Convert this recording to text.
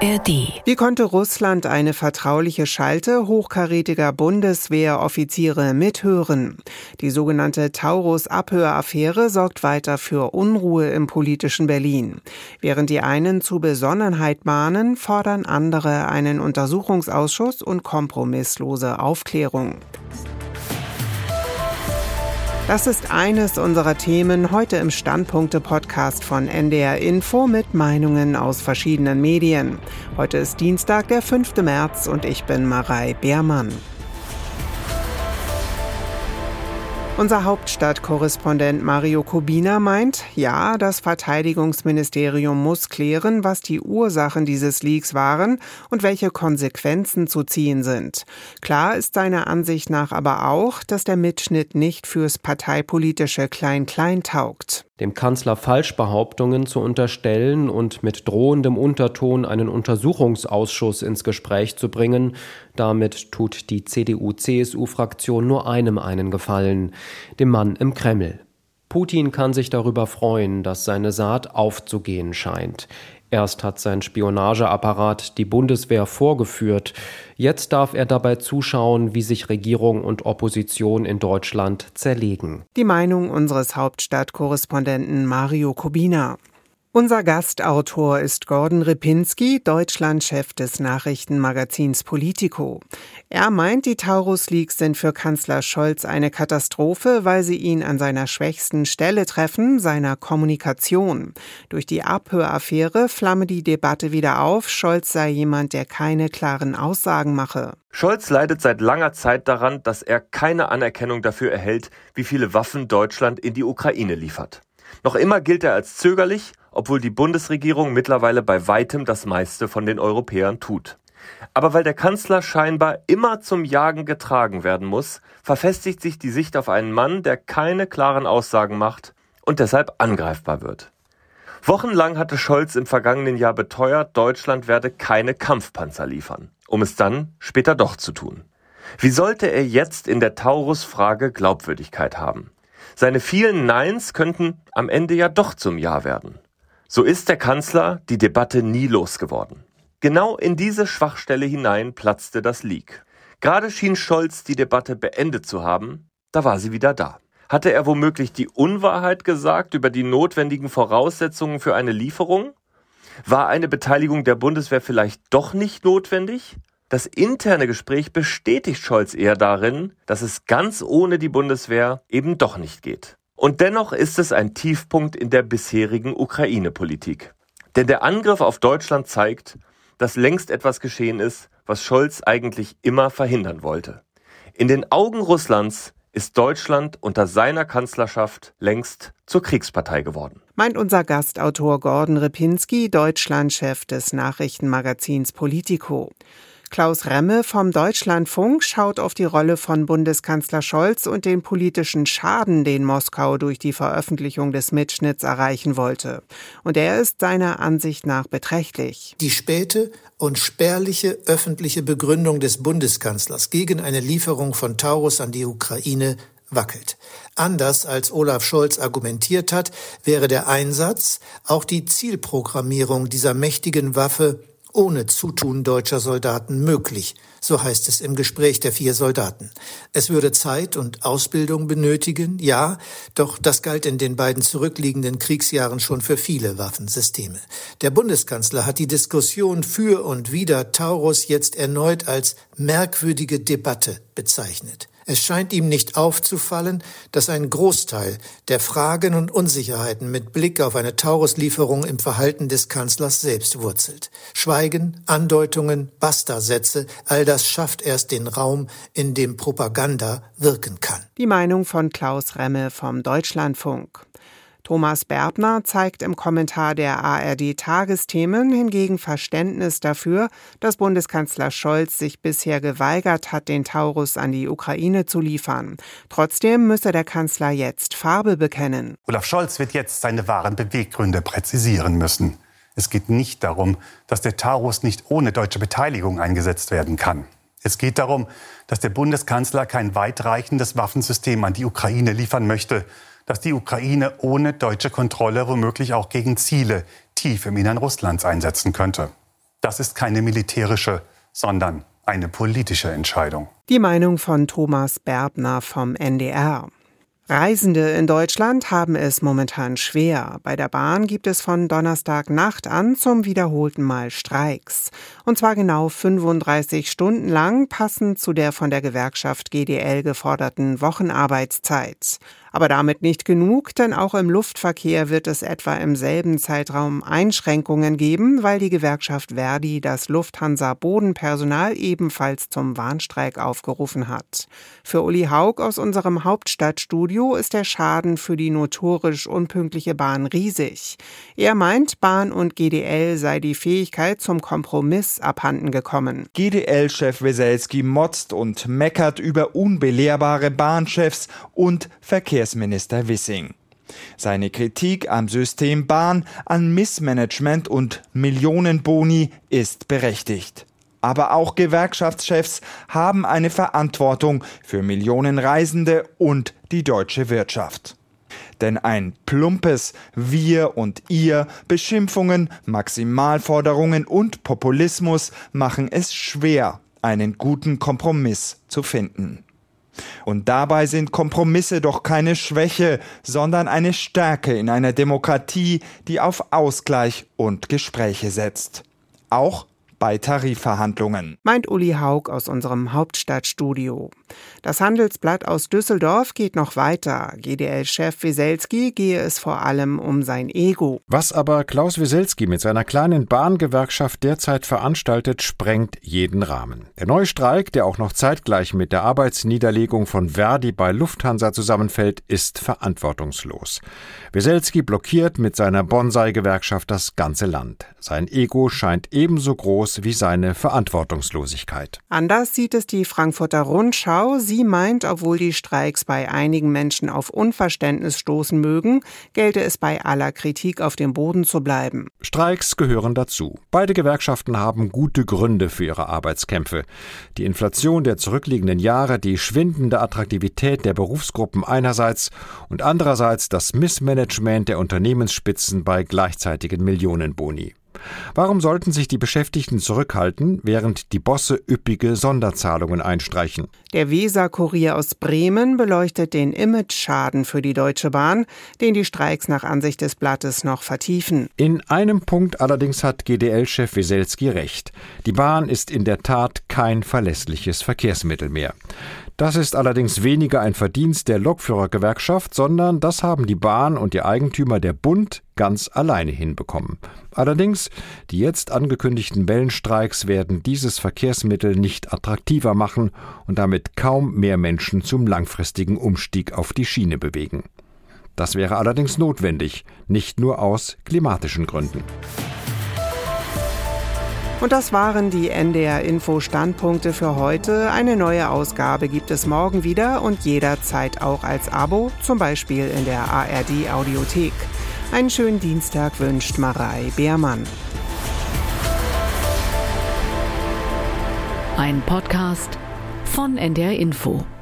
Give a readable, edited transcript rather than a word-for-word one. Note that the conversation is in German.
ARD. Wie konnte Russland eine vertrauliche Schalte hochkarätiger Bundeswehroffiziere mithören? Die sogenannte Taurus-Abhöraffäre sorgt weiter für Unruhe im politischen Berlin. Während die einen zu Besonnenheit mahnen, fordern andere einen Untersuchungsausschuss und kompromisslose Aufklärung. Das ist eines unserer Themen heute im Standpunkte-Podcast von NDR Info mit Meinungen aus verschiedenen Medien. Heute ist Dienstag, der 5. März und ich bin Marei Beermann. Unser Hauptstadtkorrespondent Mario Kubina meint, ja, das Verteidigungsministerium muss klären, was die Ursachen dieses Leaks waren und welche Konsequenzen zu ziehen sind. Klar ist seiner Ansicht nach aber auch, dass der Mitschnitt nicht fürs parteipolitische Klein-Klein taugt. Dem Kanzler Falschbehauptungen zu unterstellen und mit drohendem Unterton einen Untersuchungsausschuss ins Gespräch zu bringen, damit tut die CDU-CSU-Fraktion nur einem einen Gefallen, dem Mann im Kreml. Putin kann sich darüber freuen, dass seine Saat aufzugehen scheint. Erst hat sein Spionageapparat die Bundeswehr vorgeführt. Jetzt darf er dabei zuschauen, wie sich Regierung und Opposition in Deutschland zerlegen. Die Meinung unseres Hauptstadtkorrespondenten Mario Kubina. Unser Gastautor ist Gordon Ripinski, Deutschlandchef des Nachrichtenmagazins Politico. Er meint, die Taurus-Leaks sind für Kanzler Scholz eine Katastrophe, weil sie ihn an seiner schwächsten Stelle treffen, seiner Kommunikation. Durch die Abhöraffäre flamme die Debatte wieder auf, Scholz sei jemand, der keine klaren Aussagen mache. Scholz leidet seit langer Zeit daran, dass er keine Anerkennung dafür erhält, wie viele Waffen Deutschland in die Ukraine liefert. Noch immer gilt er als zögerlich, obwohl die Bundesregierung mittlerweile bei weitem das meiste von den Europäern tut. Aber weil der Kanzler scheinbar immer zum Jagen getragen werden muss, verfestigt sich die Sicht auf einen Mann, der keine klaren Aussagen macht und deshalb angreifbar wird. Wochenlang hatte Scholz im vergangenen Jahr beteuert, Deutschland werde keine Kampfpanzer liefern, um es dann später doch zu tun. Wie sollte er jetzt in der Taurus-Frage Glaubwürdigkeit haben? Seine vielen Neins könnten am Ende ja doch zum Ja werden. So ist der Kanzler die Debatte nie losgeworden. Genau in diese Schwachstelle hinein platzte das Leak. Gerade schien Scholz die Debatte beendet zu haben, da war sie wieder da. Hatte er womöglich die Unwahrheit gesagt über die notwendigen Voraussetzungen für eine Lieferung? War eine Beteiligung der Bundeswehr vielleicht doch nicht notwendig? Das interne Gespräch bestätigt Scholz eher darin, dass es ganz ohne die Bundeswehr eben doch nicht geht. Und dennoch ist es ein Tiefpunkt in der bisherigen Ukraine-Politik. Denn der Angriff auf Deutschland zeigt, dass längst etwas geschehen ist, was Scholz eigentlich immer verhindern wollte. In den Augen Russlands ist Deutschland unter seiner Kanzlerschaft längst zur Kriegspartei geworden. Meint unser Gastautor Gordon Ripinski, Deutschlandchef des Nachrichtenmagazins Politico. Klaus Remme vom Deutschlandfunk schaut auf die Rolle von Bundeskanzler Scholz und den politischen Schaden, den Moskau durch die Veröffentlichung des Mitschnitts erreichen wollte. Und er ist seiner Ansicht nach beträchtlich. Die späte und spärliche öffentliche Begründung des Bundeskanzlers gegen eine Lieferung von Taurus an die Ukraine wackelt. Anders als Olaf Scholz argumentiert hat, wäre der Einsatz, auch die Zielprogrammierung dieser mächtigen Waffe ohne Zutun deutscher Soldaten möglich, so heißt es im Gespräch der 4 Soldaten. Es würde Zeit und Ausbildung benötigen, ja, doch das galt in den beiden zurückliegenden Kriegsjahren schon für viele Waffensysteme. Der Bundeskanzler hat die Diskussion für und wider Taurus jetzt erneut als merkwürdige Debatte bezeichnet. Es scheint ihm nicht aufzufallen, dass ein Großteil der Fragen und Unsicherheiten mit Blick auf eine Taurus-Lieferung im Verhalten des Kanzlers selbst wurzelt. Schweigen, Andeutungen, Basta-Sätze, all das schafft erst den Raum, in dem Propaganda wirken kann. Die Meinung von Klaus Remme vom Deutschlandfunk. Thomas Bertner zeigt im Kommentar der ARD-Tagesthemen hingegen Verständnis dafür, dass Bundeskanzler Scholz sich bisher geweigert hat, den Taurus an die Ukraine zu liefern. Trotzdem müsse der Kanzler jetzt Farbe bekennen. Olaf Scholz wird jetzt seine wahren Beweggründe präzisieren müssen. Es geht nicht darum, dass der Taurus nicht ohne deutsche Beteiligung eingesetzt werden kann. Es geht darum, dass der Bundeskanzler kein weitreichendes Waffensystem an die Ukraine liefern möchte, das die Ukraine ohne deutsche Kontrolle womöglich auch gegen Ziele tief im Innern Russlands einsetzen könnte. Das ist keine militärische, sondern eine politische Entscheidung. Die Meinung von Thomas Berbner vom NDR. Reisende in Deutschland haben es momentan schwer. Bei der Bahn gibt es von Donnerstagnacht an zum wiederholten Mal Streiks. Und zwar genau 35 Stunden lang, passend zu der von der Gewerkschaft GDL geforderten Wochenarbeitszeit. Aber damit nicht genug, denn auch im Luftverkehr wird es etwa im selben Zeitraum Einschränkungen geben, weil die Gewerkschaft Verdi das Lufthansa-Bodenpersonal ebenfalls zum Warnstreik aufgerufen hat. Für Uli Haug aus unserem Hauptstadtstudio ist der Schaden für die notorisch unpünktliche Bahn riesig. Er meint, Bahn und GDL sei die Fähigkeit zum Kompromiss abhanden gekommen. GDL-Chef Weselski motzt und meckert über unbelehrbare Bahnchefs und Verkehrsminister Wissing. Seine Kritik am System Bahn, an Missmanagement und Millionenboni ist berechtigt. Aber auch Gewerkschaftschefs haben eine Verantwortung für Millionen Reisende und die deutsche Wirtschaft. Denn ein plumpes Wir und Ihr, Beschimpfungen, Maximalforderungen und Populismus machen es schwer, einen guten Kompromiss zu finden. Und dabei sind Kompromisse doch keine Schwäche, sondern eine Stärke in einer Demokratie, die auf Ausgleich und Gespräche setzt. Auch bei Tarifverhandlungen. Meint Uli Haug aus unserem Hauptstadtstudio. Das Handelsblatt aus Düsseldorf geht noch weiter. GDL-Chef Weselski gehe es vor allem um sein Ego. Was aber Klaus Weselski mit seiner kleinen Bahngewerkschaft derzeit veranstaltet, sprengt jeden Rahmen. Der neue Streik, der auch noch zeitgleich mit der Arbeitsniederlegung von Verdi bei Lufthansa zusammenfällt, ist verantwortungslos. Weselski blockiert mit seiner Bonsai-Gewerkschaft das ganze Land. Sein Ego scheint ebenso groß wie seine Verantwortungslosigkeit. Anders sieht es die Frankfurter Rundschau. Sie meint, obwohl die Streiks bei einigen Menschen auf Unverständnis stoßen mögen, gelte es bei aller Kritik auf dem Boden zu bleiben. Streiks gehören dazu. Beide Gewerkschaften haben gute Gründe für ihre Arbeitskämpfe. Die Inflation der zurückliegenden Jahre, die schwindende Attraktivität der Berufsgruppen einerseits und andererseits das Missmanagement der Unternehmensspitzen bei gleichzeitigen Millionenboni. Warum sollten sich die Beschäftigten zurückhalten, während die Bosse üppige Sonderzahlungen einstreichen? Der Weser-Kurier aus Bremen beleuchtet den Imageschaden für die Deutsche Bahn, den die Streiks nach Ansicht des Blattes noch vertiefen. In einem Punkt allerdings hat GDL-Chef Weselski recht. Die Bahn ist in der Tat kein verlässliches Verkehrsmittel mehr. Das ist allerdings weniger ein Verdienst der Lokführergewerkschaft, sondern das haben die Bahn und ihr Eigentümer der Bund ganz alleine hinbekommen. Allerdings, die jetzt angekündigten Wellenstreiks werden dieses Verkehrsmittel nicht attraktiver machen und damit kaum mehr Menschen zum langfristigen Umstieg auf die Schiene bewegen. Das wäre allerdings notwendig, nicht nur aus klimatischen Gründen. Und das waren die NDR-Info-Standpunkte für heute. Eine neue Ausgabe gibt es morgen wieder und jederzeit auch als Abo, zum Beispiel in der ARD-Audiothek. Einen schönen Dienstag wünscht Marei Beermann. Ein Podcast von NDR Info.